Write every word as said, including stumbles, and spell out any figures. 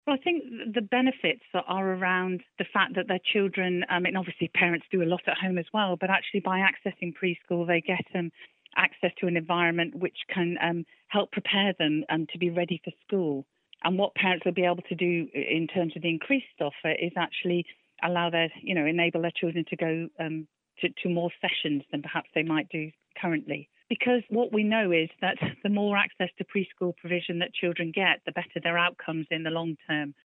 Well, I think the benefits are around the fact that their children, um, and obviously parents do a lot at home as well, but actually by accessing preschool, they get um, access to an environment which can um, help prepare them um, to be ready for school. And what parents will be able to do in terms of the increased offer is actually allow their, you know, enable their children to go um, to, to more sessions than perhaps they might do currently. Because what we know is that the more access to preschool provision that children get, the better their outcomes in the long term.